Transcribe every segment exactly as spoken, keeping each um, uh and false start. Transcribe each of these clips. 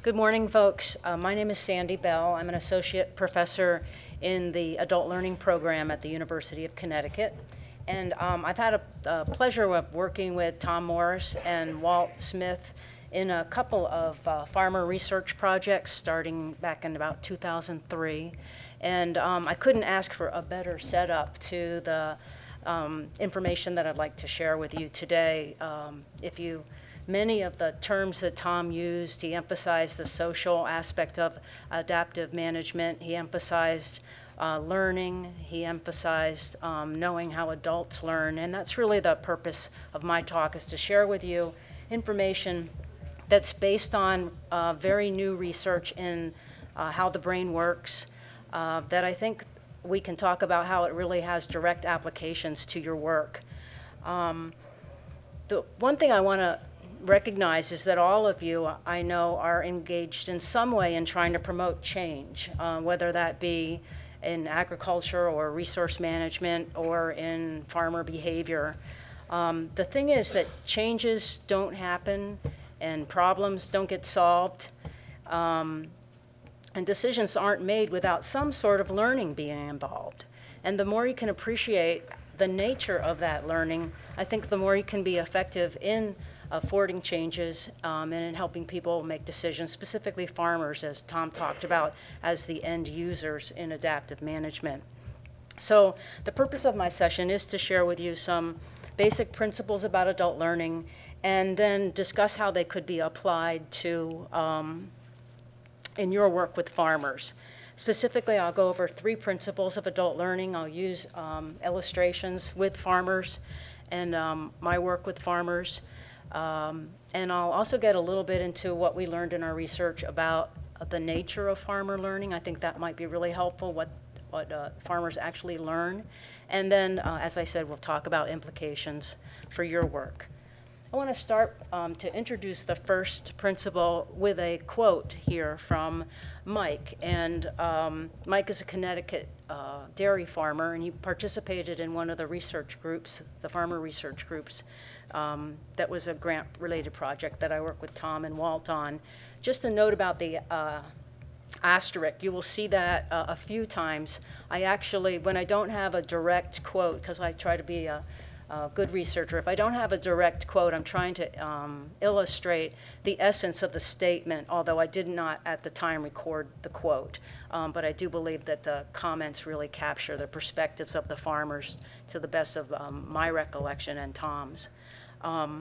Good morning, folks. Uh, my name is Sandy Bell. I'm an associate professor in the adult learning program at the University of Connecticut. And um, I've had a, a pleasure of working with Tom Morris and Walt Smith in a couple of uh, farmer research projects starting back in about two thousand three. And um, I couldn't ask for a better setup to the um, information that I'd like to share with you today. Um, if you Many of the terms that Tom used, he emphasized the social aspect of adaptive management. He emphasized uh, learning. He emphasized um, knowing how adults learn. And that's really the purpose of my talk, is to share with you information that's based on uh, very new research in uh, how the brain works, uh, that I think we can talk about how it really has direct applications to your work. Um, the one thing I want to recognize is that all of you, I know, are engaged in some way in trying to promote change, uh, whether that be in agriculture or resource management or in farmer behavior. Um, the thing is that changes don't happen and problems don't get solved, um, and decisions aren't made without some sort of learning being involved. And the more you can appreciate the nature of that learning, I think the more you can be effective in affording changes um, and in helping people make decisions, specifically farmers, as Tom talked about, as the end users in adaptive management. So the purpose of my session is to share with you some basic principles about adult learning and then discuss how they could be applied to um, in your work with farmers. Specifically, I'll go over three principles of adult learning. I'll use um, illustrations with farmers and um, my work with farmers. Um, and I'll also get a little bit into what we learned in our research about uh, the nature of farmer learning. I think that might be really helpful, what, what uh, farmers actually learn. And then, uh, as I said, we'll talk about implications for your work. I want to start um, to introduce the first principle with a quote here from Mike. And um, Mike is a Connecticut uh, dairy farmer, and he participated in one of the research groups, the farmer research groups. Um, that was a grant-related project that I worked with Tom and Walt on. Just a note about the uh, asterisk. You will see that uh, a few times. I actually, when I don't have a direct quote, because I try to be a Uh, good researcher. If I don't have a direct quote, I'm trying to um, illustrate the essence of the statement, although I did not at the time record the quote. Um, but I do believe that the comments really capture the perspectives of the farmers to the best of um, my recollection and Tom's. Um,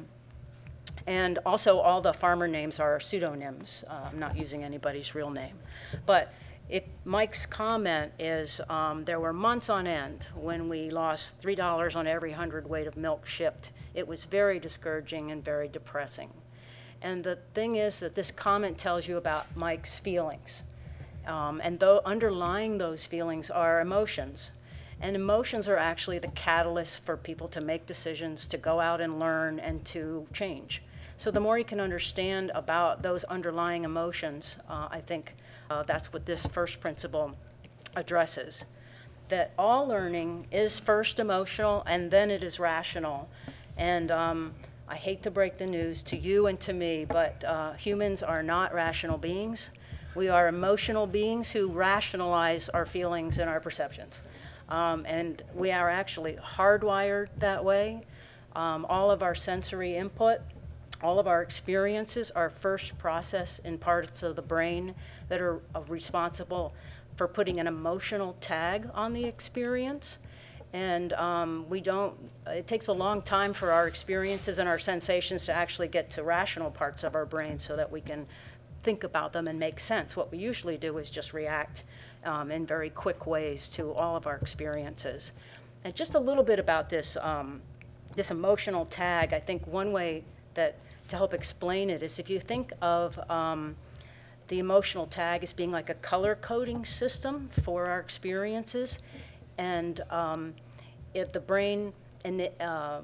and also all the farmer names are pseudonyms. Uh, I'm not using anybody's real name. But If Mike's comment is um, there were months on end when we lost three dollars on every hundredweight of milk shipped. It was very discouraging and very depressing. And the thing is that this comment tells you about Mike's feelings. Um, and though underlying those feelings are emotions. And emotions are actually the catalyst for people to make decisions, to go out and learn, and to change. So the more you can understand about those underlying emotions, uh, I think uh, that's what this first principle addresses. That all learning is first emotional and then it is rational. And um, I hate to break the news to you and to me, but uh, humans are not rational beings. We are emotional beings who rationalize our feelings and our perceptions. Um, and we are actually hardwired that way. Um, all of our sensory input, all of our experiences are first processed in parts of the brain that are uh, responsible for putting an emotional tag on the experience. And um, we don't, it takes a long time for our experiences and our sensations to actually get to rational parts of our brain so that we can think about them and make sense. What we usually do is just react um, in very quick ways to all of our experiences. And just a little bit about this, um, this emotional tag. I think one way that to help explain it is if you think of um, the emotional tag as being like a color coding system for our experiences. And um, if the brain and the, uh,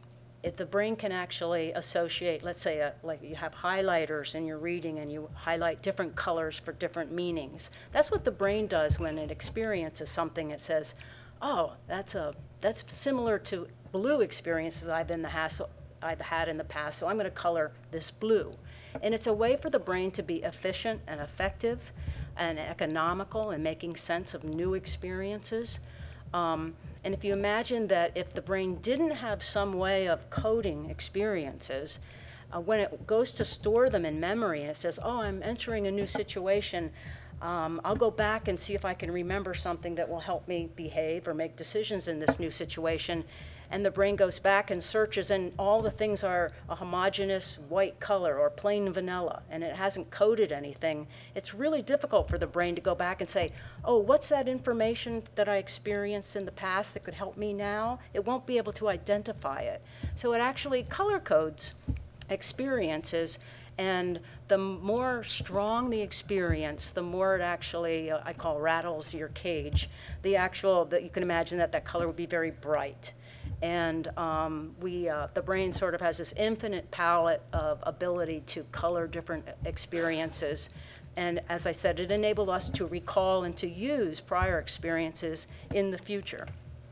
if the brain can actually associate, let's say, a, like you have highlighters in your reading and you highlight different colors for different meanings. That's what the brain does when it experiences something. It says, oh, that's a that's similar to blue experiences I've in the hassle, I've had in the past, so I'm going to color this blue. And it's a way for the brain to be efficient and effective and economical in making sense of new experiences. Um, and if you imagine that if the brain didn't have some way of coding experiences, uh, when it goes to store them in memory and it says, oh, I'm entering a new situation, um, I'll go back and see if I can remember something that will help me behave or make decisions in this new situation. And the brain goes back and searches, and all the things are a homogeneous white color or plain vanilla, and it hasn't coded anything. It's really difficult for the brain to go back and say, oh, what's that information that I experienced in the past that could help me now? It won't be able to identify it. So it actually color codes experiences, and the more strong the experience, the more it actually, uh, I call rattles your cage. The actual, that you can imagine that that color would be very bright. And um, we, uh, the brain sort of has this infinite palette of ability to color different experiences. And as I said, it enabled us to recall and to use prior experiences in the future.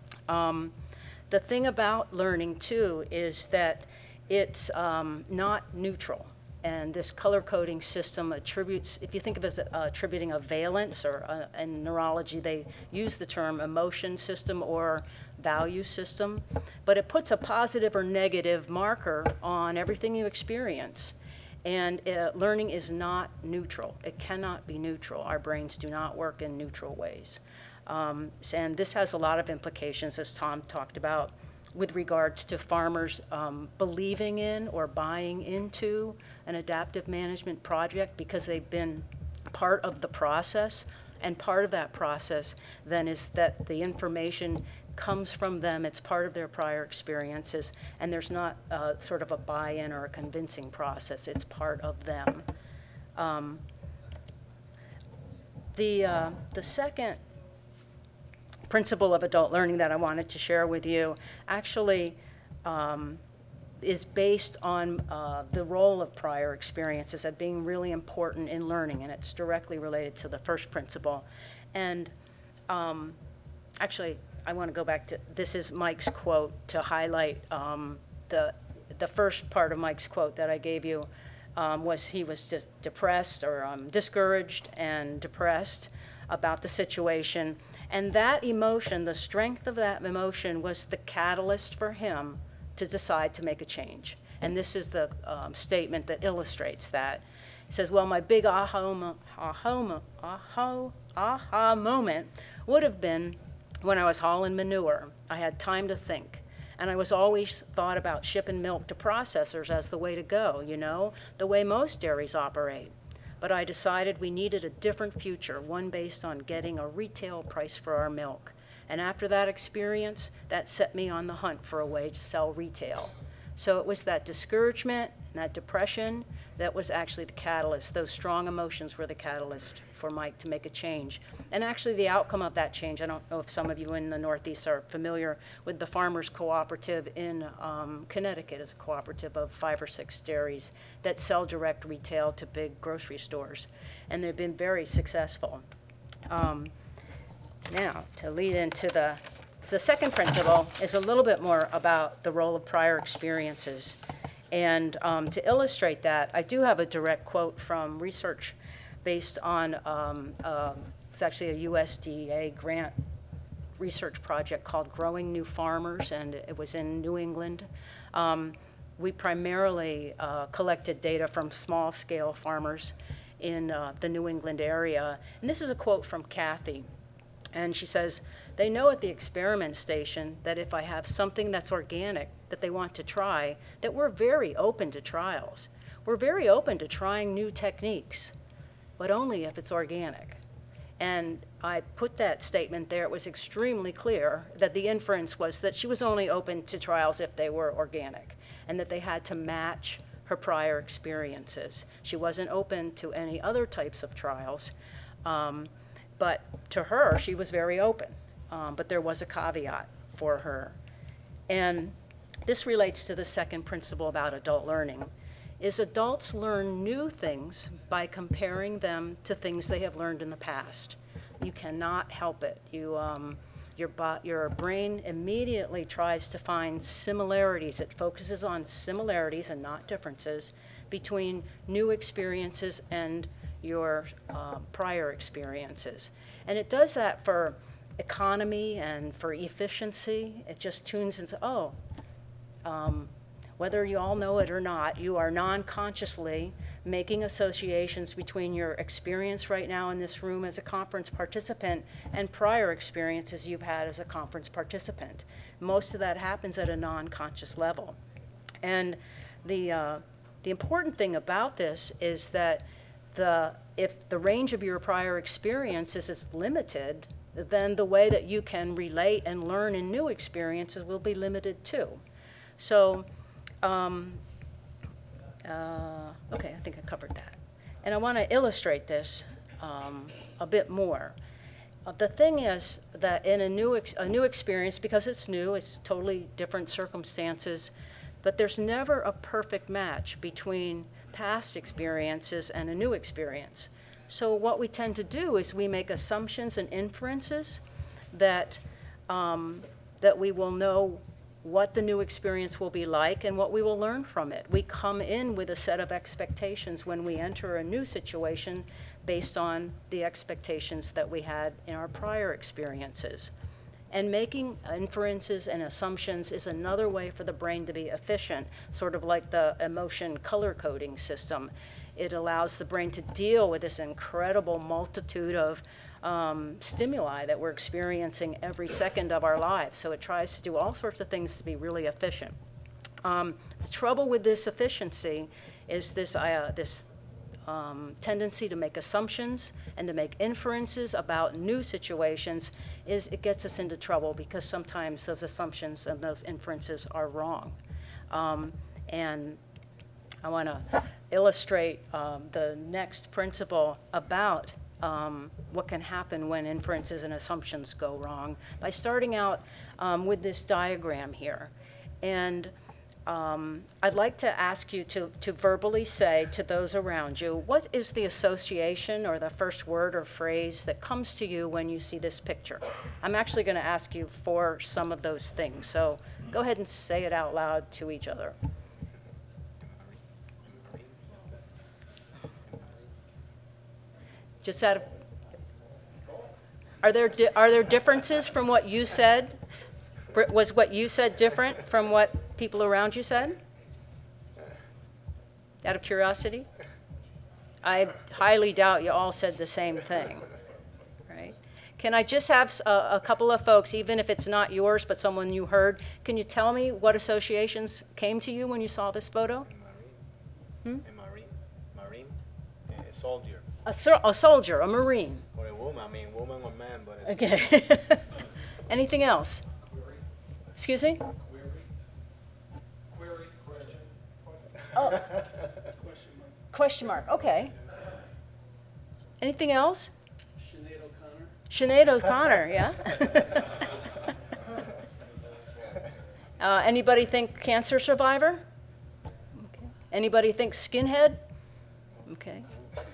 Um, the thing about learning, too, is that it's um, not neutral. And this color coding system attributes, if you think of it as uh, attributing a valence, or uh, in neurology they use the term emotion system or value system, but it puts a positive or negative marker on everything you experience. And uh, learning is not neutral. It cannot be neutral. Our brains do not work in neutral ways. Um, and this has a lot of implications, as Tom talked about, with regards to farmers um, believing in or buying into an adaptive management project because they've been part of the process. And part of that process then is that the information comes from them, it's part of their prior experiences, and there's not uh, sort of a buy-in or a convincing process, it's part of them. Um, the, uh, the second principle of adult learning that I wanted to share with you actually um, is based on uh, the role of prior experiences as being really important in learning, and it's directly related to the first principle. And um, actually, I want to go back to, this is Mike's quote to highlight um, the, the first part of Mike's quote that I gave you. Um, was he was de depressed or um, discouraged and depressed about the situation. And that emotion, the strength of that emotion, was the catalyst for him to decide to make a change. And this is the um, statement that illustrates that. He says, well, my big aha, aha, aha, aha moment would have been when I was hauling manure. I had time to think. And I was always thought about shipping milk to processors as the way to go, you know, the way most dairies operate. But I decided we needed a different future, one based on getting a retail price for our milk. And after that experience, that set me on the hunt for a way to sell retail. So it was that discouragement and that depression that was actually the catalyst. Those strong emotions were the catalyst for Mike to make a change. And actually the outcome of that change, I don't know if some of you in the Northeast are familiar with the Farmers Cooperative in um, Connecticut. It's a cooperative of five or six dairies that sell direct retail to big grocery stores. And they've been very successful. Um, now, to lead into the, the second principle is a little bit more about the role of prior experiences. And um, to illustrate that, I do have a direct quote from research based on, um, uh, it's actually a U S D A grant research project called Growing New Farmers, and it was in New England. Um, we primarily uh, collected data from small-scale farmers in uh, the New England area. And this is a quote from Kathy. And she says, they know at the experiment station that if I have something that's organic that they want to try, that we're very open to trials. We're very open to trying new techniques, but only if it's organic. And I put that statement there. It was extremely clear that the inference was that she was only open to trials if they were organic, and that they had to match her prior experiences. She wasn't open to any other types of trials. Um, But to her, she was very open. Um, but there was a caveat for her. And this relates to the second principle about adult learning, is adults learn new things by comparing them to things they have learned in the past. You cannot help it. You, um, your, your brain immediately tries to find similarities. It focuses on similarities and not differences between new experiences and your uh, prior experiences. And it does that for economy and for efficiency. It just tunes into, oh, um, whether you all know it or not, you are non-consciously making associations between your experience right now in this room as a conference participant and prior experiences you've had as a conference participant. Most of that happens at a non-conscious level. And the, uh, the important thing about this is that the, if the range of your prior experiences is limited, then the way that you can relate and learn in new experiences will be limited too. So, um, uh, okay, I think I covered that. And I want to illustrate this um, a bit more. Uh, the thing is that in a new, ex a new experience, because it's new, it's totally different circumstances, but there's never a perfect match between past experiences and a new experience. So what we tend to do is we make assumptions and inferences that, um, that we will know what the new experience will be like and what we will learn from it. We come in with a set of expectations when we enter a new situation based on the expectations that we had in our prior experiences. And making inferences and assumptions is another way for the brain to be efficient, sort of like the emotion color coding system. It allows the brain to deal with this incredible multitude of um, stimuli that we're experiencing every second of our lives. So it tries to do all sorts of things to be really efficient. Um, the trouble with this efficiency is this, uh, this um, tendency to make assumptions and to make inferences about new situations is it gets us into trouble because sometimes those assumptions and those inferences are wrong. Um, and I want to illustrate um, the next principle about um, what can happen when inferences and assumptions go wrong by starting out um, with this diagram here. And um, I'd like to ask you to, to verbally say to those around you, what is the association or the first word or phrase that comes to you when you see this picture? I'm actually going to ask you for some of those things. So go ahead and say it out loud to each other. Just out of, are there, are there differences from what you said? Was what you said different from what people around you said? Out of curiosity? I highly doubt you all said the same thing, right? Can I just have a, a couple of folks, even if it's not yours, but someone you heard, can you tell me what associations came to you when you saw this photo? Hmm? A marine, marine, a soldier. A, a soldier, a marine. Or a woman, I mean, woman or man, but it's okay. Anything else? Excuse me? Query. Query, question. Oh. Question mark. Question mark, okay. Anything else? Sinead O'Connor. Sinead O'Connor, yeah. uh, anybody think cancer survivor? Okay. Anybody think skinhead? Okay.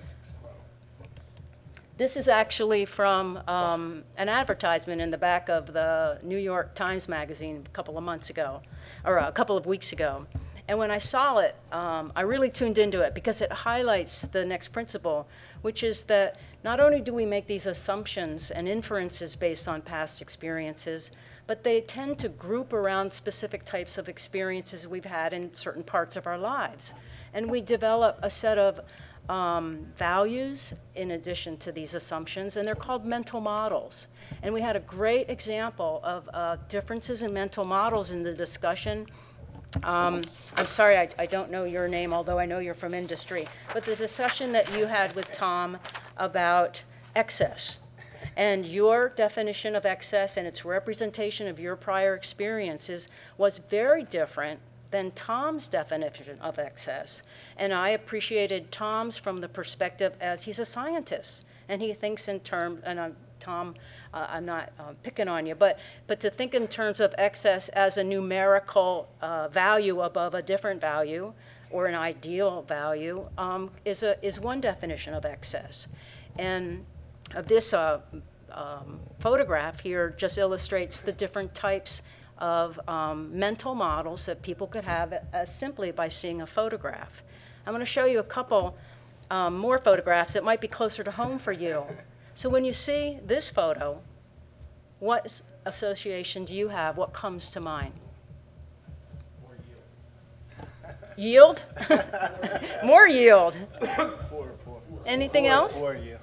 This is actually from um, an advertisement in the back of the New York Times Magazine a couple of months ago, or a couple of weeks ago. And when I saw it, um, I really tuned into it because it highlights the next principle, which is that not only do we make these assumptions and inferences based on past experiences, but they tend to group around specific types of experiences we've had in certain parts of our lives. And we develop a set of Um, values in addition to these assumptions, and they're called mental models. And we had a great example of uh, differences in mental models in the discussion. Um, I'm sorry, I, I don't know your name, although I know you're from industry, but the discussion that you had with Tom about excess and your definition of excess and its representation of your prior experiences was very different than Tom's definition of excess. And I appreciated Tom's from the perspective as he's a scientist, and he thinks in terms, and I'm, Tom, uh, I'm not uh, picking on you, but, but to think in terms of excess as a numerical uh, value above a different value, or an ideal value, um, is, a, is one definition of excess. And of this uh, um, photograph here just illustrates the different types of um, mental models that people could have as simply by seeing a photograph. I'm going to show you a couple um, more photographs that might be closer to home for you. So when you see this photo, what association do you have? What comes to mind? Yield? More yield. Poor, poor. Anything Poor, else? Poor you.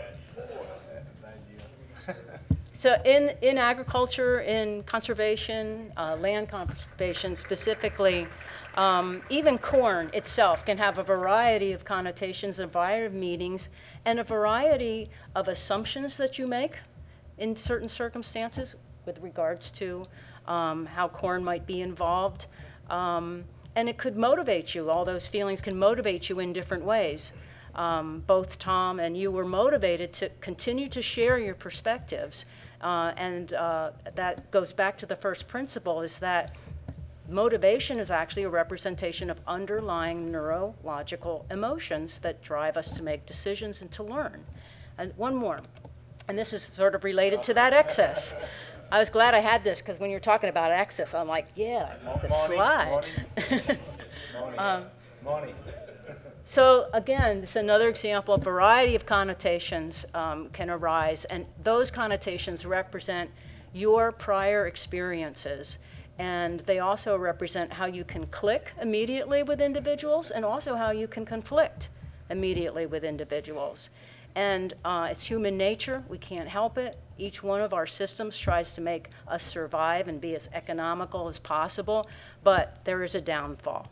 Bad you. So in, in agriculture, in conservation, uh, land conservation specifically, um, even corn itself can have a variety of connotations, a variety of meanings, and a variety of assumptions that you make in certain circumstances with regards to um, how corn might be involved. Um, and it could motivate you. All those feelings can motivate you in different ways. Um, both Tom and you were motivated to continue to share your perspectives. Uh, and uh, that goes back to the first principle, is that motivation is actually a representation of underlying neurological emotions that drive us to make decisions and to learn. And one more, and this is sort of related to that excess. I was glad I had this, because when you're talking about excess, I'm like, yeah, the Money, slide. Money. um, Money. So again, this is another example. A variety of connotations um, can arise, and those connotations represent your prior experiences, and they also represent how you can click immediately with individuals, and also how you can conflict immediately with individuals. And uh, it's human nature. We can't help it. Each one of our systems tries to make us survive and be as economical as possible, but there is a downfall.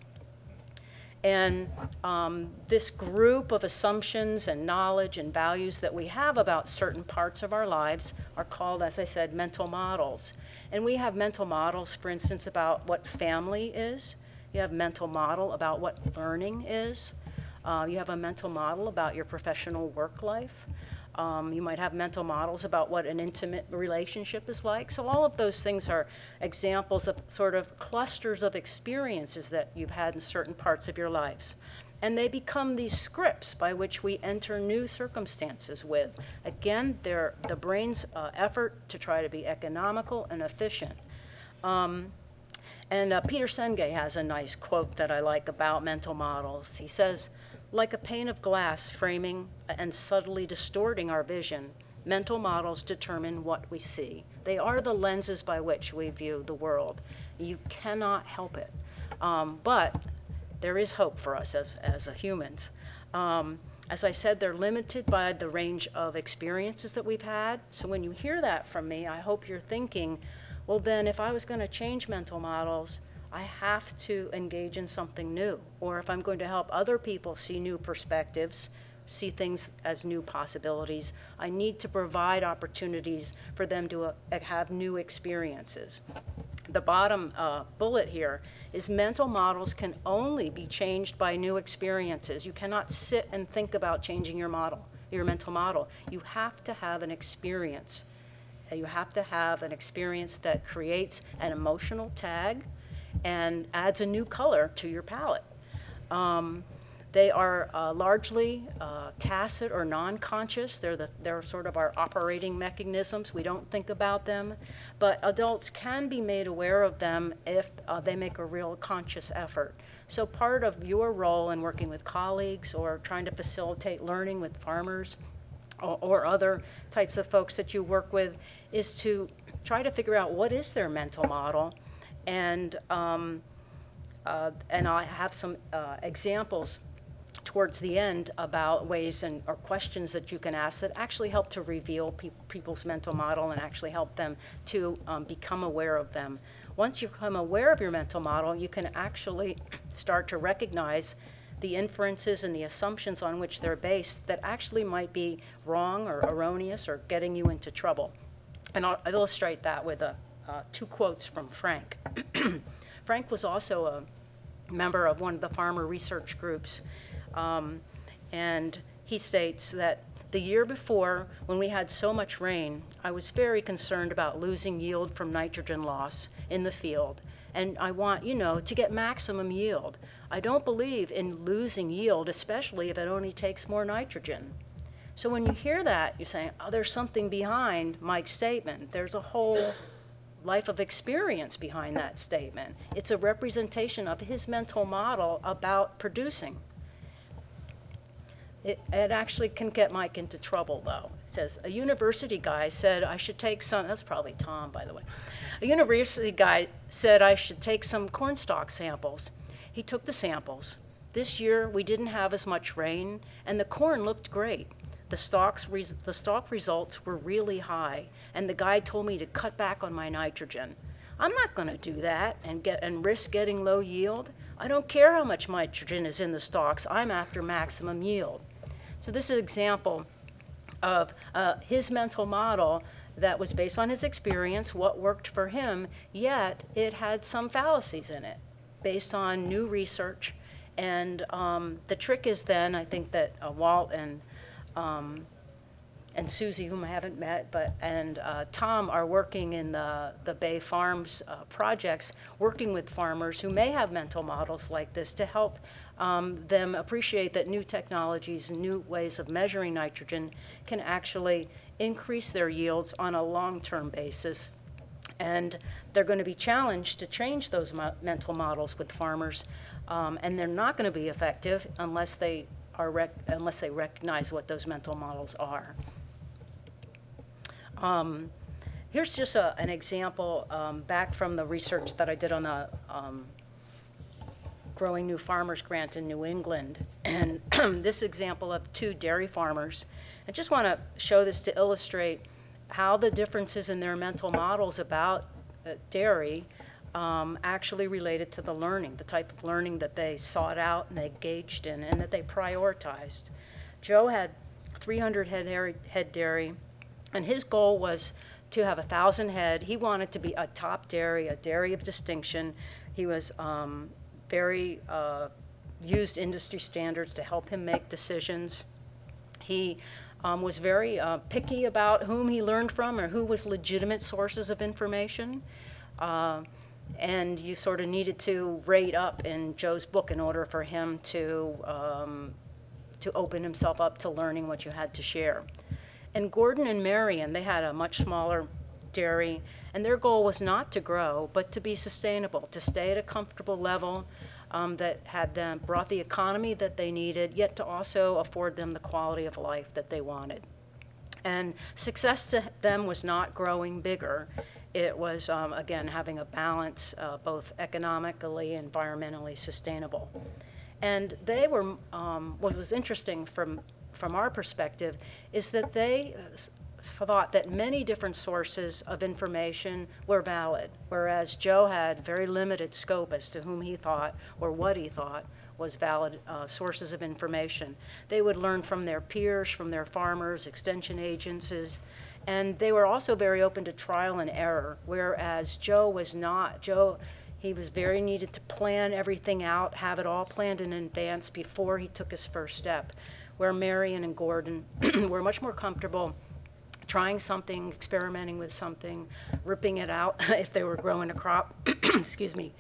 And um, this group of assumptions and knowledge and values that we have about certain parts of our lives are called, as I said, mental models. And we have mental models, for instance, about what family is. You have mental model about what learning is. Uh, you have a mental model about your professional work life. Um, you might have mental models about what an intimate relationship is like. So all of those things are examples of sort of clusters of experiences that you've had in certain parts of your lives. And they become these scripts by which we enter new circumstances with. Again, they're the brain's uh, effort to try to be economical and efficient. Um, and uh, Peter Senge has a nice quote that I like about mental models. He says, "Like a pane of glass framing and subtly distorting our vision, mental models determine what we see. They are the lenses by which we view the world. You cannot help it. Um, but there is hope for us as, as a humans. Um, as I said, they're limited by the range of experiences that we've had. So when you hear that from me, I hope you're thinking, well then, if I was going to change mental models, I have to engage in something new. Or if I'm going to help other people see new perspectives, see things as new possibilities, I need to provide opportunities for them to uh, have new experiences." The bottom uh, bullet here is mental models can only be changed by new experiences. You cannot sit and think about changing your model, your mental model. You have to have an experience. You have to have an experience that creates an emotional tag and adds a new color to your palette. Um, they are uh, largely uh, tacit or non-conscious. They're, the, they're sort of our operating mechanisms. We don't think about them. But adults can be made aware of them if uh, they make a real conscious effort. So part of your role in working with colleagues or trying to facilitate learning with farmers or, or other types of folks that you work with is to try to figure out what is their mental model. And, um, uh, and I have some uh, examples towards the end about ways and or questions that you can ask that actually help to reveal pe people's mental model and actually help them to um, become aware of them. Once you become aware of your mental model, you can actually start to recognize the inferences and the assumptions on which they're based that actually might be wrong or erroneous or getting you into trouble. And I'll illustrate that with a, uh, two quotes from Frank. Frank was also a member of one of the farmer research groups. Um, and he states that the year before, when we had so much rain, I was very concerned about losing yield from nitrogen loss in the field. And I want, you know, to get maximum yield. I don't believe in losing yield, especially if it only takes more nitrogen. So when you hear that, you're saying, oh, there's something behind Mike's statement. There's a whole life of experience behind that statement. It's a representation of his mental model about producing. It, it actually can get Mike into trouble, though. It says, a university guy said I should take some, that's probably Tom, by the way. A university guy said I should take some cornstalk samples. He took the samples. This year, we didn't have as much rain, and the corn looked great. The, stalks res the stalk results were really high, and the guy told me to cut back on my nitrogen. I'm not going to do that and, get, and risk getting low yield. I don't care how much nitrogen is in the stalks. I'm after maximum yield. So this is an example of uh, his mental model that was based on his experience, what worked for him, yet it had some fallacies in it based on new research. And um, the trick is then, I think that uh, Walt and um, and Susie, whom I haven't met, but and uh, Tom are working in the, the Bay Farms uh, projects, working with farmers who may have mental models like this to help um, them appreciate that new technologies and new ways of measuring nitrogen can actually increase their yields on a long-term basis. And they're going to be challenged to change those mo mental models with farmers, um, and they're not going to be effective unless they are rec unless they recognize what those mental models are. Um, here's just a, an example um, back from the research that I did on the um, Growing New Farmers grant in New England, and this example of two dairy farmers. I just want to show this to illustrate how the differences in their mental models about uh, dairy um, actually related to the learning, the type of learning that they sought out and they engaged in and that they prioritized. Joe had three hundred head, dairy, head dairy, and his goal was to have a thousand head. He wanted to be a top dairy, a dairy of distinction. He was um, very, uh, used industry standards to help him make decisions. He Um, was very uh, picky about whom he learned from or who was legitimate sources of information. Uh, and you sort of needed to rate up in Joe's book in order for him to, um, to open himself up to learning what you had to share. And Gordon and Marion, they had a much smaller dairy, and their goal was not to grow, but to be sustainable, to stay at a comfortable level um, that had them, brought the economy that they needed, yet to also afford them the quality of life that they wanted. And success to them was not growing bigger. It was, um, again, having a balance, uh, both economically and environmentally sustainable. And they were, um, what was interesting from, from our perspective is that they thought that many different sources of information were valid, whereas Joe had very limited scope as to whom he thought or what he thought was valid uh, sources of information. They would learn from their peers, from their farmers, extension agencies, and they were also very open to trial and error, whereas Joe was not. Joe, he was very needed to plan everything out, have it all planned in advance before he took his first step, where Marion and Gordon were much more comfortable trying something, experimenting with something, ripping it out if they were growing a crop. Excuse me.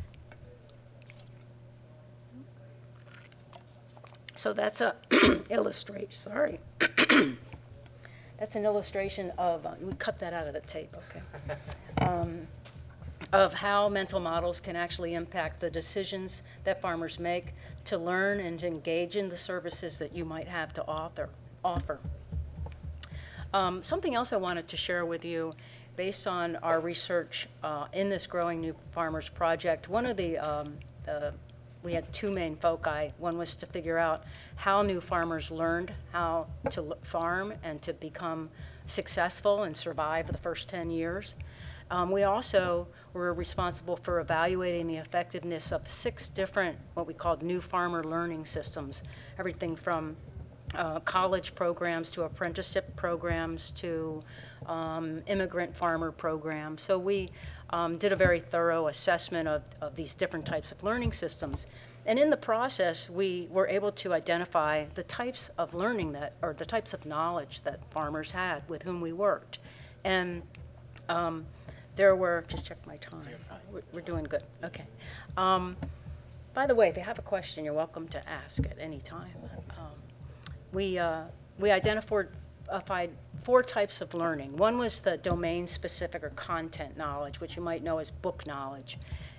So that's a illustration, sorry. That's an illustration of, uh, we cut that out of the tape, okay. Um, of how mental models can actually impact the decisions that farmers make to learn and to engage in the services that you might have to author, offer. Um, something else I wanted to share with you based on our research uh, in this Growing New Farmers project. One of the, um, the, we had two main foci. One was to figure out how new farmers learned how to farm and to become successful and survive the first ten years. Um, we also were responsible for evaluating the effectiveness of six different, what we called new farmer learning systems, everything from Uh, college programs to apprenticeship programs to um, immigrant farmer programs. So we um, did a very thorough assessment of, of these different types of learning systems. And in the process, we were able to identify the types of learning that, or the types of knowledge that farmers had with whom we worked. And um, there were, just check my time. We're, we're doing good, okay. Um, by the way, if you have a question, you're welcome to ask at any time. Um, We, uh, we identified four types of learning. One was the domain-specific or content knowledge, which you might know as book knowledge.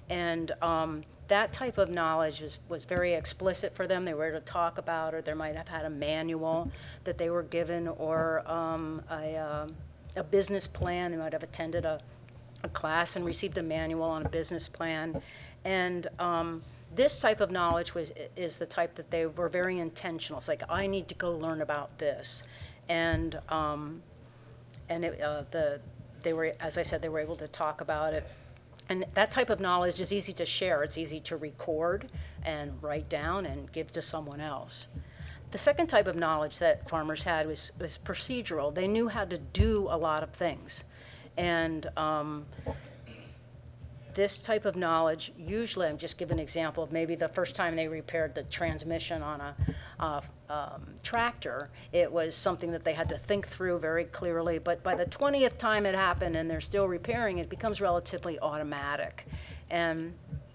And um, that type of knowledge is, was very explicit for them. They were able to talk about, or they might have had a manual that they were given, or um, a, um a business plan. They might have attended a, a class and received a manual on a business plan. And um, this type of knowledge was is the type that they were very intentional. It's like, I need to go learn about this. And um, and it, uh, the they were, as I said, they were able to talk about it. And that type of knowledge is easy to share. It's easy to record and write down and give to someone else. The second type of knowledge that farmers had was, was procedural. They knew how to do a lot of things. And um, this type of knowledge, usually, I'm just giving an example of maybe the first time they repaired the transmission on a uh, um, tractor, it was something that they had to think through very clearly, but by the twentieth time it happened and they're still repairing, it becomes relatively automatic. And,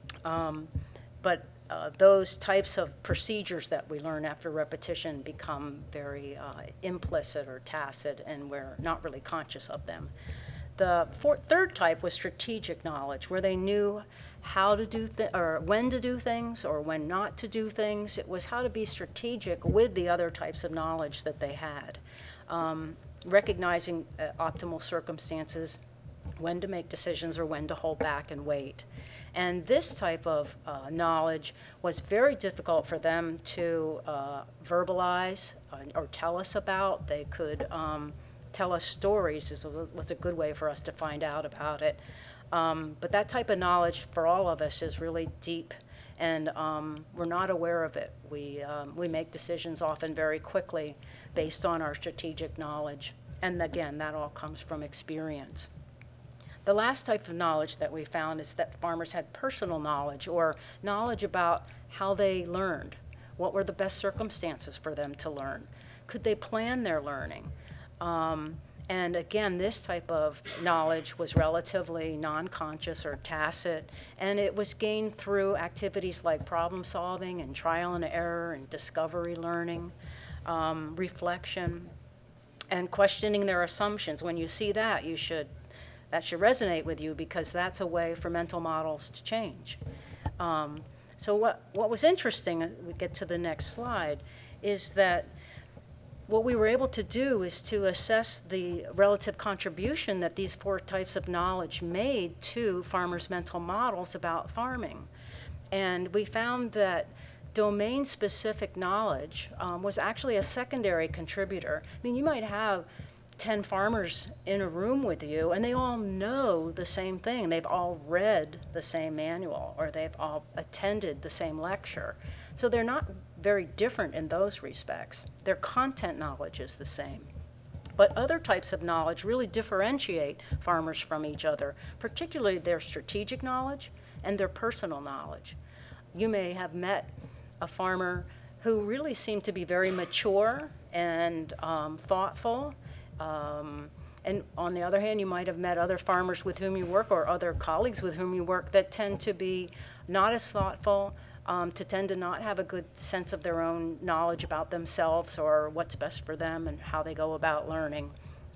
um, but uh, those types of procedures that we learn after repetition become very uh, implicit or tacit, and we're not really conscious of them. The fourth, third type was strategic knowledge, where they knew how to do th- or when to do things or when not to do things. It was how to be strategic with the other types of knowledge that they had, um, recognizing uh, optimal circumstances, when to make decisions or when to hold back and wait. And this type of uh, knowledge was very difficult for them to uh, verbalize uh, or tell us about. They could um, tell us stories is, was a good way for us to find out about it. Um, but that type of knowledge for all of us is really deep, and um, we're not aware of it. We, um, we make decisions often very quickly based on our strategic knowledge. And again, that all comes from experience. The last type of knowledge that we found is that farmers had personal knowledge, or knowledge about how they learned. What were the best circumstances for them to learn? Could they plan their learning? Um, and again, this type of knowledge was relatively non-conscious or tacit, and it was gained through activities like problem solving and trial and error and discovery learning, um, reflection, and questioning their assumptions. When you see that, you should, that should resonate with you, because that's a way for mental models to change. Um, so what, what was interesting, we get to the next slide, is that what we were able to do is to assess the relative contribution that these four types of knowledge made to farmers' mental models about farming. And we found that domain-specific knowledge um, was actually a secondary contributor. I mean, you might have ten farmers in a room with you, and they all know the same thing. They've all read the same manual, or they've all attended the same lecture. So they're not very different in those respects. Their content knowledge is the same. But other types of knowledge really differentiate farmers from each other, particularly their strategic knowledge and their personal knowledge. You may have met a farmer who really seemed to be very mature and um, thoughtful. Um, and on the other hand, you might have met other farmers with whom you work, or other colleagues with whom you work, that tend to be not as thoughtful, um, to tend to not have a good sense of their own knowledge about themselves or what's best for them and how they go about learning.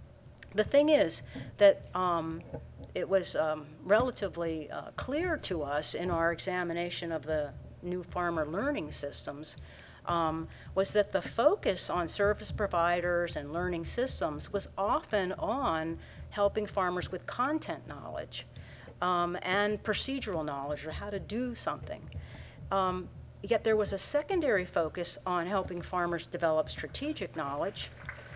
The thing is that um, it was um, relatively uh, clear to us in our examination of the new farmer learning systems Um, was that the focus on service providers and learning systems was often on helping farmers with content knowledge um, and procedural knowledge, or how to do something. Um, yet there was a secondary focus on helping farmers develop strategic knowledge,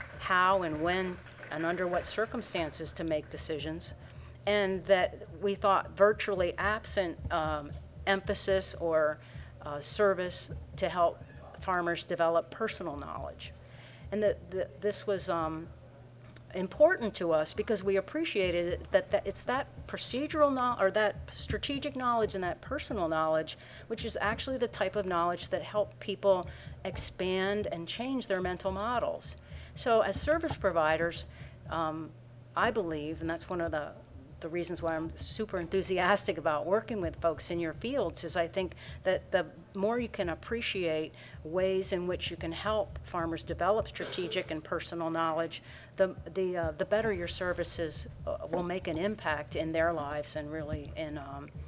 how and when and under what circumstances to make decisions, and that we thought virtually absent um, emphasis or uh, service to help farmers develop personal knowledge. And that this was um, important to us because we appreciated that, that it's that procedural knowledge, or that strategic knowledge and that personal knowledge, which is actually the type of knowledge that help people expand and change their mental models. So as service providers, um, I believe, and that's one of the the reasons why I'm super enthusiastic about working with folks in your fields, is I think that the more you can appreciate ways in which you can help farmers develop strategic and personal knowledge, the the uh, the better your services uh, will make an impact in their lives, and really in um,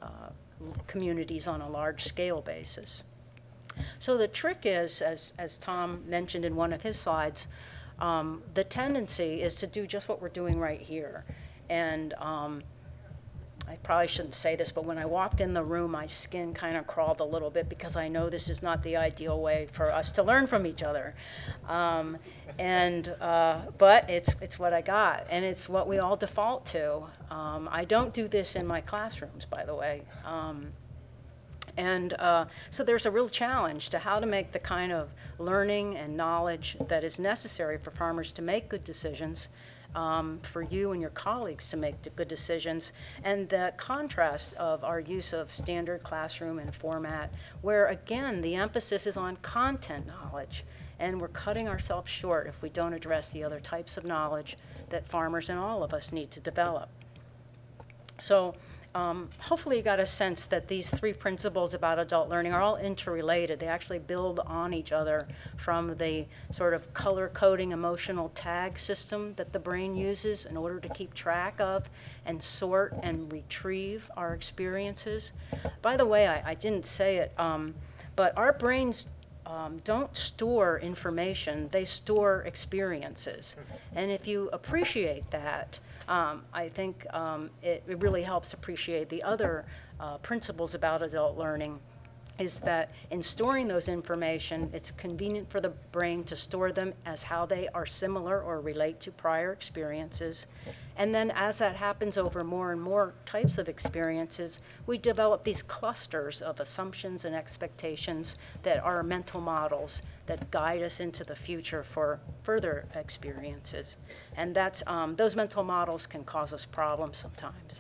uh, communities on a large scale basis. So the trick is, as, as Tom mentioned in one of his slides, um, the tendency is to do just what we're doing right here. And um, I probably shouldn't say this, but when I walked in the room, my skin kind of crawled a little bit because I know this is not the ideal way for us to learn from each other. Um, and, uh, but it's, it's what I got, and it's what we all default to. Um, I don't do this in my classrooms, by the way. Um, And uh, so there's a real challenge to how to make the kind of learning and knowledge that is necessary for farmers to make good decisions, um, for you and your colleagues to make good decisions, and the contrast of our use of standard classroom and format, where again, the emphasis is on content knowledge, and we're cutting ourselves short if we don't address the other types of knowledge that farmers and all of us need to develop. So Um, hopefully you got a sense that these three principles about adult learning are all interrelated. They actually build on each other, from the sort of color coding emotional tag system that the brain uses in order to keep track of and sort and retrieve our experiences. By the way, I, I didn't say it, um, but our brains Um, don't store information, they store experiences. And if you appreciate that, um, I think um, it, it really helps appreciate the other uh, principles about adult learning, is that in storing those information, it's convenient for the brain to store them as how they are similar or relate to prior experiences. And then as that happens over more and more types of experiences, we develop these clusters of assumptions and expectations that are mental models that guide us into the future for further experiences. And that's, um, those mental models can cause us problems sometimes.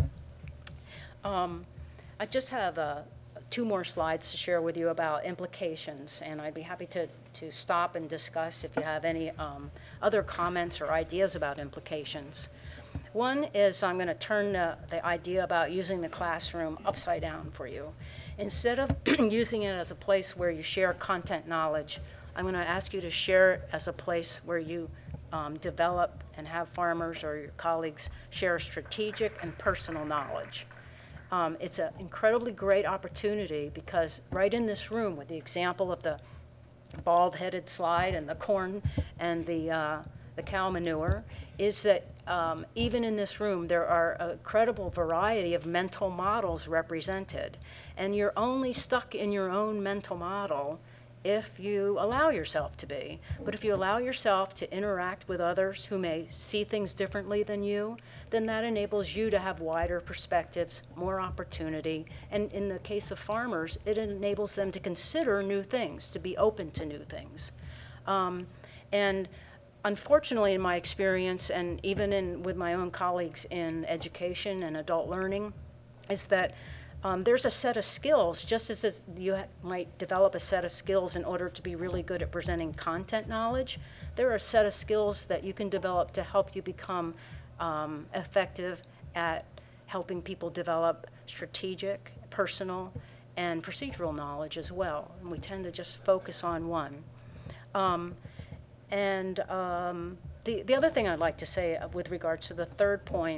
Um, I just have a two more slides to share with you about implications, and I'd be happy to, to stop and discuss if you have any um, other comments or ideas about implications. One is I'm going to turn the, the idea about using the classroom upside down for you. Instead of using it as a place where you share content knowledge, I'm going to ask you to share it as a place where you um, develop and have farmers or your colleagues share strategic and personal knowledge. Um, it's an incredibly great opportunity because right in this room, with the example of the bald-headed slide and the corn and the, uh, the cow manure, is that um, even in this room, there are a incredible variety of mental models represented. And you're only stuck in your own mental model if you allow yourself to be. But if you allow yourself to interact with others who may see things differently than you, then that enables you to have wider perspectives, more opportunity, and in the case of farmers, it enables them to consider new things, to be open to new things. Um, and unfortunately, in my experience, and even in, with my own colleagues in education and adult learning, is that Um, there's a set of skills, just as is, you might develop a set of skills in order to be really good at presenting content knowledge. There are a set of skills that you can develop to help you become um, effective at helping people develop strategic, personal, and procedural knowledge as well. And we tend to just focus on one. Um, and um, the, the other thing I'd like to say with regards to the third point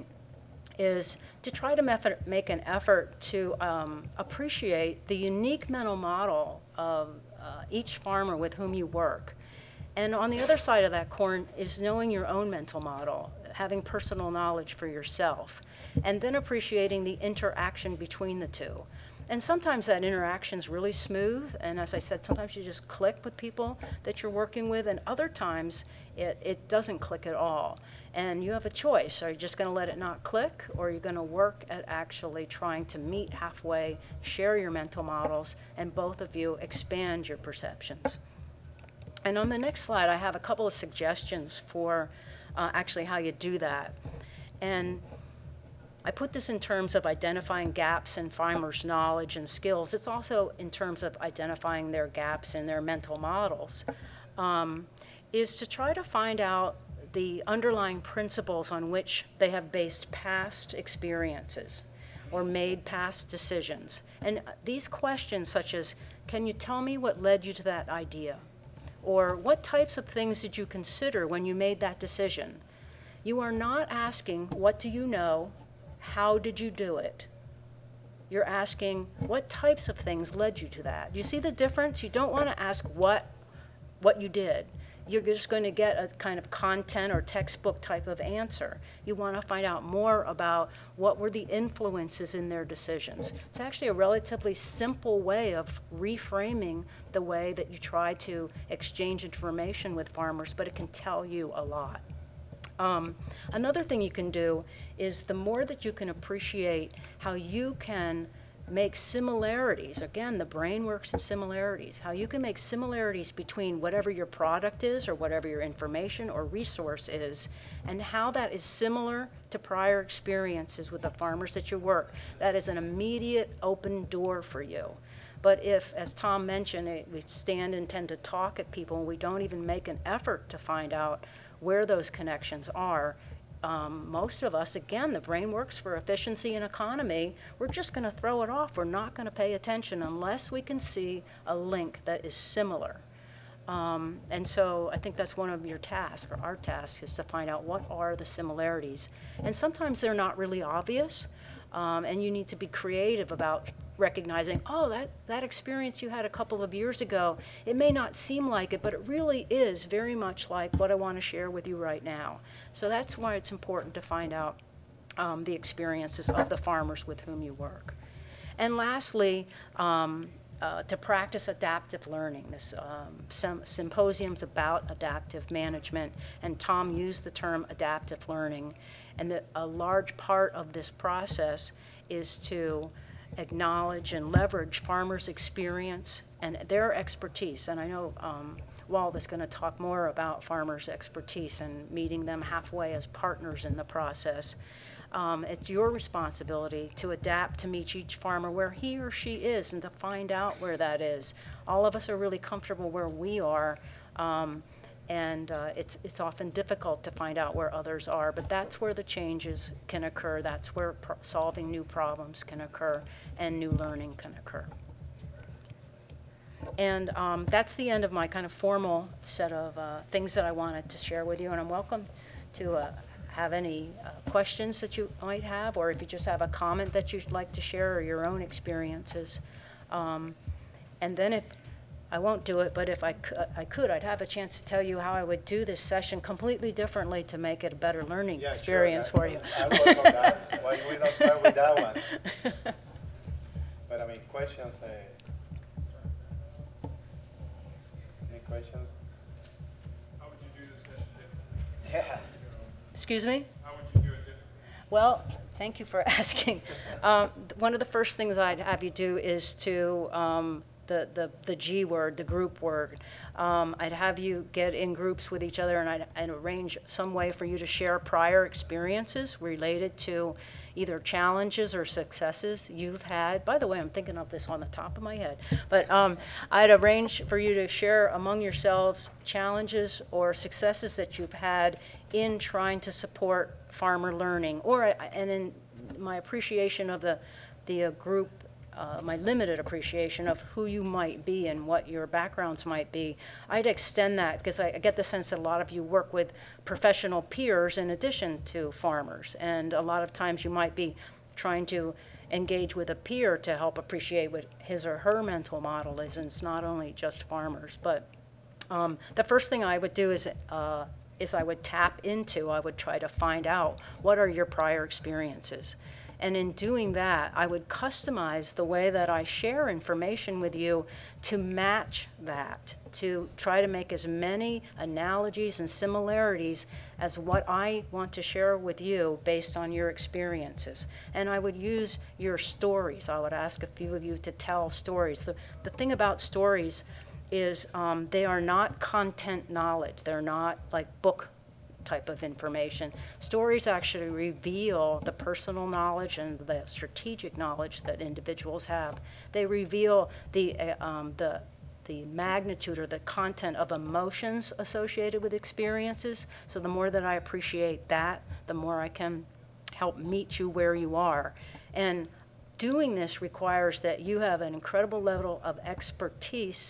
is to try to make an effort to um, appreciate the unique mental model of uh, each farmer with whom you work. And on the other side of that coin is knowing your own mental model, having personal knowledge for yourself, and then appreciating the interaction between the two. And sometimes that interaction is really smooth, and as I said, sometimes you just click with people that you're working with, and other times it, it doesn't click at all. And you have a choice. Are you just going to let it not click, or are you going to work at actually trying to meet halfway, share your mental models, and both of you expand your perceptions? And on the next slide, I have a couple of suggestions for uh, actually how you do that. And I put this in terms of identifying gaps in farmers' knowledge and skills. It's also in terms of identifying their gaps in their mental models, um, is to try to find out the underlying principles on which they have based past experiences or made past decisions. And these questions such as, can you tell me what led you to that idea? Or what types of things did you consider when you made that decision? You are not asking, what do you know? How did you do it? you're asking what types of things led you to that. Do you see the difference? You don't want to ask what what you did. You're just going to get a kind of content or textbook type of answer. You want to find out more about what were the influences in their decisions. It's actually a relatively simple way of reframing the way that you try to exchange information with farmers, but it can tell you a lot. Um, another thing you can do is the more that you can appreciate how you can make similarities. Again, the brain works in similarities. How you can make similarities between whatever your product is or whatever your information or resource is, and how that is similar to prior experiences with the farmers that you work. That is an immediate open door for you. But if, as Tom mentioned, it, we stand and tend to talk at people and we don't even make an effort to find out where those connections are, Um, most of us, again, the brain works for efficiency and economy. We're just going to throw it off. We're not going to pay attention unless we can see a link that is similar. Um, and so I think that's one of your tasks, or our task, is to find out what are the similarities. And sometimes they're not really obvious, um, and you need to be creative about recognizing, oh, that, that experience you had a couple of years ago, it may not seem like it, but it really is very much like what I want to share with you right now. So that's why it's important to find out um, the experiences of the farmers with whom you work. And lastly, um, uh, to practice adaptive learning. This um, some symposium's about adaptive management, and Tom used the term adaptive learning. And the, a large part of this process is to acknowledge and leverage farmers' experience and their expertise. And I know um, Walt is going to talk more about farmers' expertise and meeting them halfway as partners in the process. Um, it's your responsibility to adapt to meet each farmer where he or she is and to find out where that is. All of us are really comfortable where we are, um, and uh, it's, it's often difficult to find out where others are, but that's where the changes can occur. That's where pro solving new problems can occur and new learning can occur. And um, that's the end of my kind of formal set of uh, things that I wanted to share with you, and I'm welcome to uh, have any uh, questions that you might have, or if you just have a comment that you'd like to share or your own experiences. Um, and then if, I won't do it, but if I, I could, I'd have a chance to tell you how I would do this session completely differently to make it a better learning Yeah, experience sure, for you. I welcome that. Why we not start with that one? But I mean, questions? Uh, any questions? How would you do this session differently? Yeah. Excuse me? How would you do it differently? Well, thank you for asking. Um, one of the first things I'd have you do is to, um, the, the, the G word, the group word. Um, I'd have you get in groups with each other, and I'd, I'd arrange some way for you to share prior experiences related to either challenges or successes you've had. By the way, I'm thinking of this on the top of my head. But um, I'd arrange for you to share among yourselves challenges or successes that you've had in trying to support farmer learning, or and in my appreciation of the the uh, group, uh, my limited appreciation of who you might be and what your backgrounds might be, I'd extend that, because I, I get the sense that a lot of you work with professional peers in addition to farmers, and a lot of times you might be trying to engage with a peer to help appreciate what his or her mental model is, and it's not only just farmers. But um, the first thing I would do is uh, is I would tap into, I would try to find out what are your prior experiences. And in doing that, I would customize the way that I share information with you to match that, to try to make as many analogies and similarities as what I want to share with you based on your experiences. And I would use your stories. I would ask a few of you to tell stories. The, the thing about stories is um, they are not content knowledge. They're not like book type of information. Stories actually reveal the personal knowledge and the strategic knowledge that individuals have. They reveal the, uh, um, the, the magnitude or the content of emotions associated with experiences. So the more that I appreciate that, the more I can help meet you where you are. And doing this requires that you have an incredible level of expertise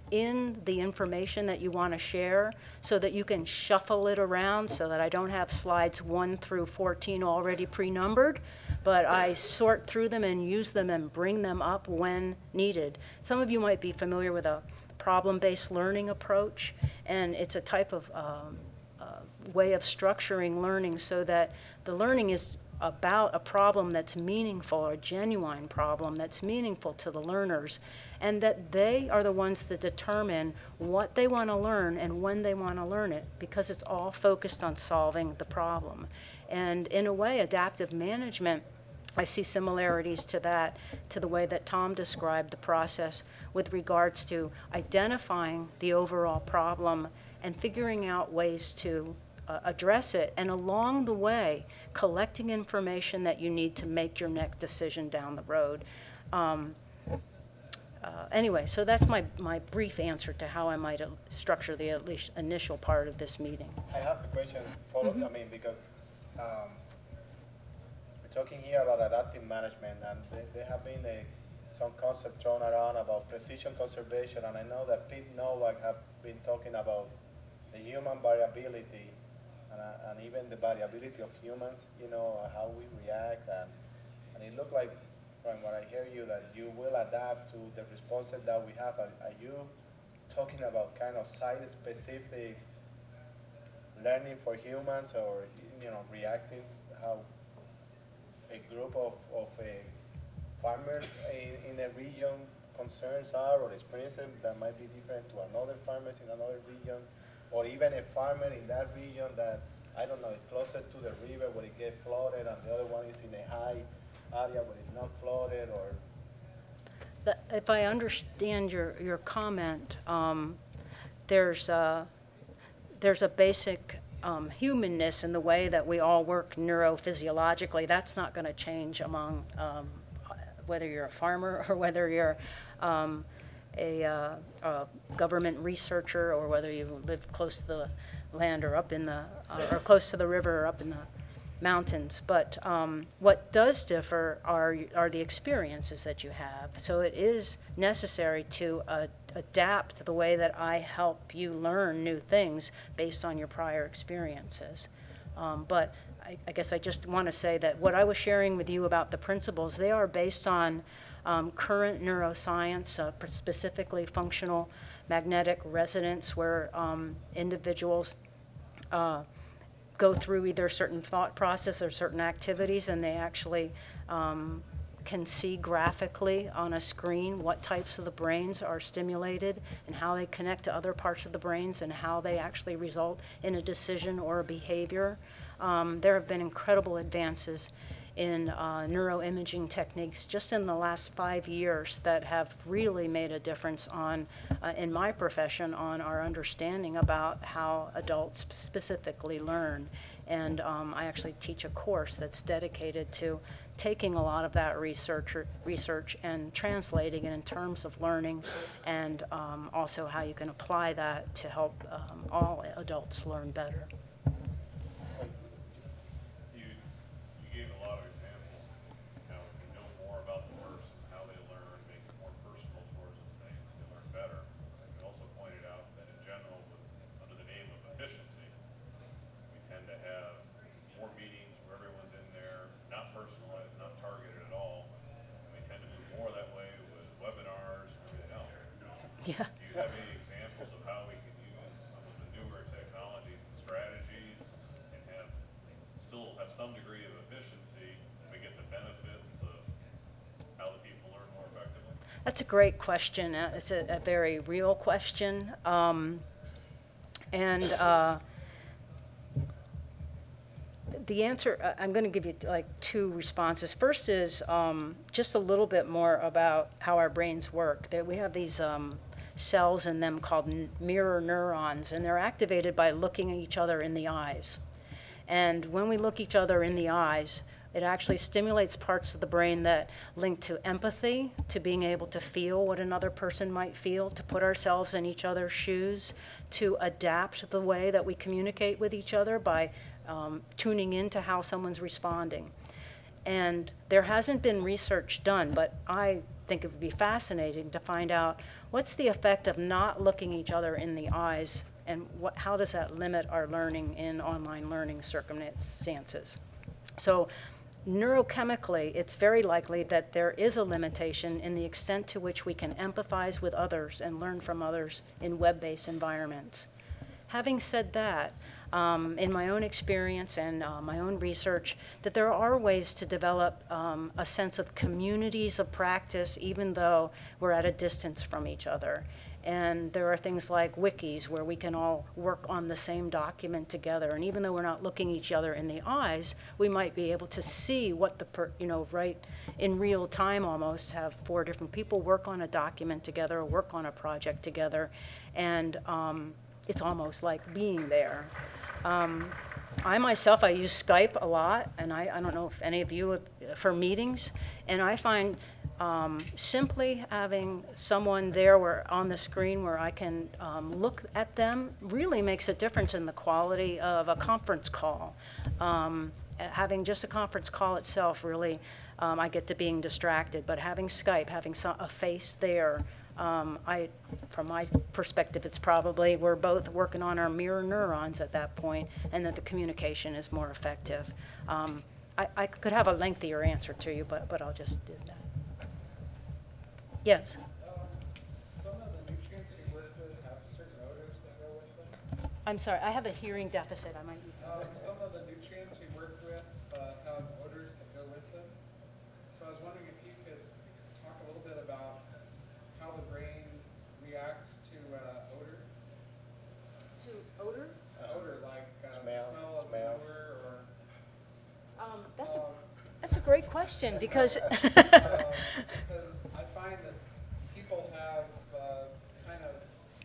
in the information that you want to share so that you can shuffle it around so that I don't have slides one through fourteen already pre-numbered, but I sort through them and use them and bring them up when needed. Some of you might be familiar with a problem-based learning approach, and it's a type of um, uh, way of structuring learning so that the learning is about a problem that's meaningful, or a genuine problem that's meaningful to the learners, and that they are the ones that determine what they want to learn and when they want to learn it, because it's all focused on solving the problem. And in a way, adaptive management, I see similarities to that, to the way that Tom described the process with regards to identifying the overall problem and figuring out ways to uh, address it, and along the way, collecting information that you need to make your next decision down the road. Um, uh, anyway, so that's my, my brief answer to how I might uh, structure the at least initial part of this meeting. I have a question, follow, Mhm. I mean, because um, we're talking here about adaptive management, and there, there have been a, some concept thrown around about precision conservation, and I know that Pete Nowak have been talking about the human variability, and, uh, and even the variability of humans, you know, how we react, and, and it looked like, from what I hear you, that you will adapt to the responses that we have. Are, are you talking about kind of site-specific learning for humans, or, you know, reacting how a group of, of uh, farmers in, in a region concerns are, or experiences that might be different to another farmers in another region, or even a farmer in that region that, I don't know, is closer to the river where it gets flooded, and the other one is in a high area where it's not flooded, or... But if I understand your, your comment, um, there's, a, there's a basic um, humanness in the way that we all work neurophysiologically. That's not going to change among um, whether you're a farmer or whether you're um, a, uh, a government researcher, or whether you live close to the land or up in the, uh, or close to the river or up in the mountains. But um, what does differ are, are the experiences that you have. So it is necessary to uh, adapt the way that I help you learn new things based on your prior experiences. Um, but I, I guess I just want to say that what I was sharing with you about the principles, they are based on um, current neuroscience, uh, specifically functional magnetic resonance, where um, individuals uh, go through either a certain thought process or certain activities, and they actually um, can see graphically on a screen what types of the brains are stimulated and how they connect to other parts of the brains and how they actually result in a decision or a behavior. Um, there have been incredible advances in uh, neuroimaging techniques just in the last five years that have really made a difference on, uh, in my profession, on our understanding about how adults specifically learn. And um, I actually teach a course that's dedicated to taking a lot of that research, research and translating it in terms of learning, and um, also how you can apply that to help um, all adults learn better. You, you gave a lot of examples. Now, if we know more about the person, how they learn, make it more personal towards them, they, they learn better. You also pointed out that in general, with, under the name of efficiency, we tend to have more meetings where everyone's in there, not personalized, not targeted at all. And we tend to move more that way with webinars and everything else. Yeah. Do you have any examples of how we can use some of the newer technologies and strategies and have still have some degree of efficiency, and we get the benefits of how the people learn more effectively? That's a great question. Uh, it's a, a very real question. Um, and uh, the answer, uh, I'm going to give you like two responses. First is um, just a little bit more about how our brains work. That we have these um, cells in them called n- mirror neurons, and they're activated by looking at each other in the eyes. And when we look each other in the eyes, it actually stimulates parts of the brain that link to empathy, to being able to feel what another person might feel, to put ourselves in each other's shoes, to adapt the way that we communicate with each other by um, tuning into how someone's responding. And there hasn't been research done, but I think it would be fascinating to find out what's the effect of not looking each other in the eyes, and what, how does that limit our learning in online learning circumstances. So neurochemically, it's very likely that there is a limitation in the extent to which we can empathize with others and learn from others in web-based environments. Having said that, um, in my own experience and uh, my own research, that there are ways to develop um, a sense of communities of practice even though we're at a distance from each other. And there are things like wikis where we can all work on the same document together. And even though we're not looking each other in the eyes, we might be able to see what the, per, you know, right in real time almost, have four different people work on a document together or work on a project together. And um, it's almost like being there. Um, I myself, I use Skype a lot, and I, I don't know if any of you, have, for meetings, and I find um, simply having someone there where, on the screen where I can um, look at them really makes a difference in the quality of a conference call. Um, having just a conference call itself really, um, I get to being distracted, but having Skype, having some, a face there, Um, I, from my perspective, it's probably we're both working on our mirror neurons at that point, and that the communication is more effective. Um, I, I could have a lengthier answer to you, but, but I'll just do that. Yes? Um, some of the nutrients you work with have certain odors that go with them. I'm sorry, I have a hearing deficit. I might need Um, some of the nutrients we work with uh, have odors that go with them. So I was wondering if you could talk a little bit about how the brain reacts to uh, odor. to odor? Uh, odor, like uh, Smell, smell of smell. manure or. Um, that's a um, that's a great question because. uh, because I find that people have uh, kind of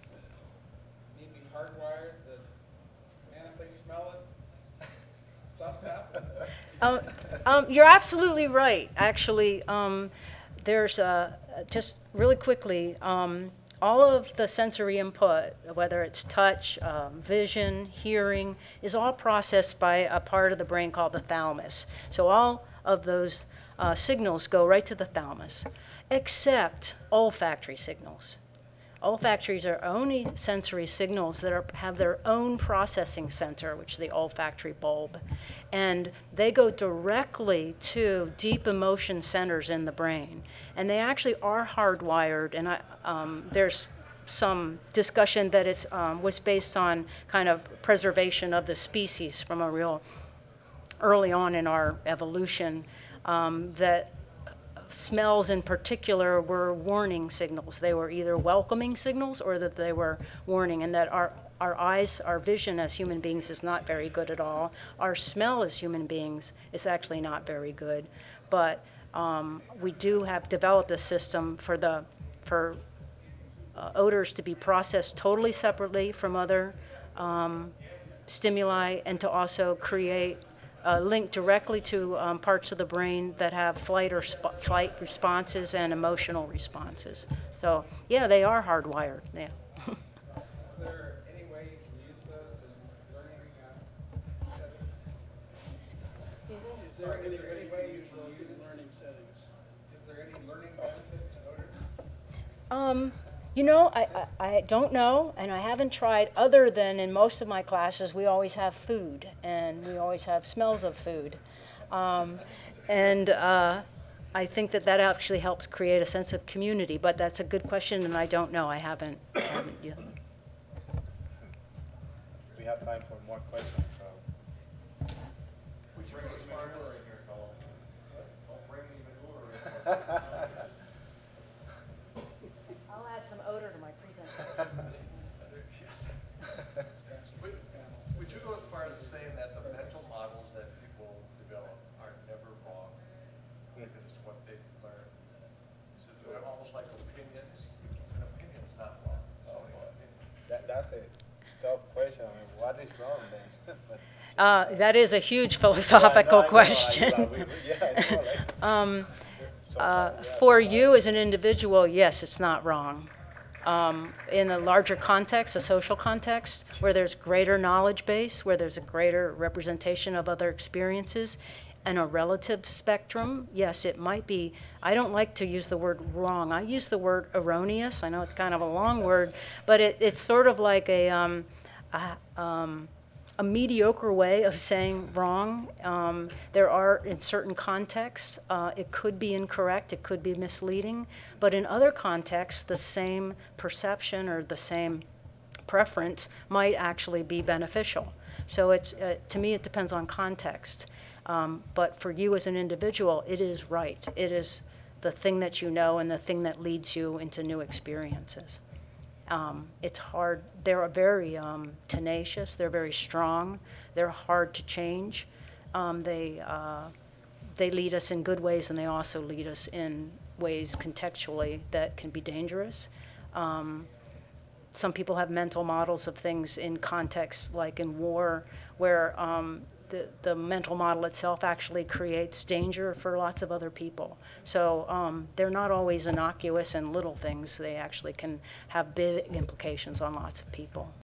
maybe hardwired that, man, if they smell it, stuff's happening. Um, um, you're absolutely right. Actually, um, there's uh, just really quickly, um, all of the sensory input, whether it's touch, um, vision, hearing, is all processed by a part of the brain called the thalamus. So all of those uh, signals go right to the thalamus, except olfactory signals. Olfactories are only sensory signals that are, have their own processing center, which is the olfactory bulb. And they go directly to deep emotion centers in the brain. And they actually are hardwired. And I, um, there's some discussion that it um, was based on kind of preservation of the species from a real early on in our evolution, um, that smells in particular were warning signals. They were either welcoming signals or that they were warning, and that our, our eyes, our vision as human beings is not very good at all. Our smell as human beings is actually not very good. But um, we do have developed a system for, the, for uh, odors to be processed totally separately from other um, stimuli, and to also create Uh, linked directly to um, parts of the brain that have flight or sp flight responses and emotional responses. So yeah, they are hardwired. Yeah. Is there any way you can use those in learning uh, settings? Excuse me? Is there, is there any way you can use in learning settings? Is there any learning benefit to odors? Um, you know, I, I, I don't know, and I haven't tried, other than in most of my classes we always have food, and we always have smells of food. Um, and uh, I think that that actually helps create a sense of community, but that's a good question, and I don't know. I haven't, I haven't yet. We have time for more questions, so. We bring a manure in here, so don't bring any manure in. I'll add some odor to my presentation. Would, would you go as far as saying that the mental models that people develop are never wrong? Because it's what they've learned. So they're almost like opinions. An opinion's not wrong. It's only an opinion. That, that's a tough question. I mean, what is wrong then? But, Uh, that is a huge yeah, philosophical no, I know, I- question. I- we- we- yeah, I know, like- um, So uh, sorry, yeah, for so you sorry. as an individual, yes, it's not wrong. Um, in a larger context, a social context, where there's greater knowledge base, where there's a greater representation of other experiences, and a relative spectrum, yes, it might be. I don't like to use the word wrong. I use the word erroneous. I know it's kind of a long word, but it, it's sort of like a, um, a, um, a mediocre way of saying wrong. Um, there are, in certain contexts, uh, it could be incorrect, it could be misleading, but in other contexts, the same perception or the same preference might actually be beneficial. So it's, uh, to me, it depends on context. Um, but for you as an individual, it is right. It is the thing that you know and the thing that leads you into new experiences. Um, it's hard. They're very um, tenacious. They're very strong. They're hard to change. Um, they uh, they lead us in good ways, and they also lead us in ways contextually that can be dangerous. Um, some people have mental models of things in context, like in war, where um, the, the mental model itself actually creates danger for lots of other people. So um, they're not always innocuous and little things. They actually can have big implications on lots of people.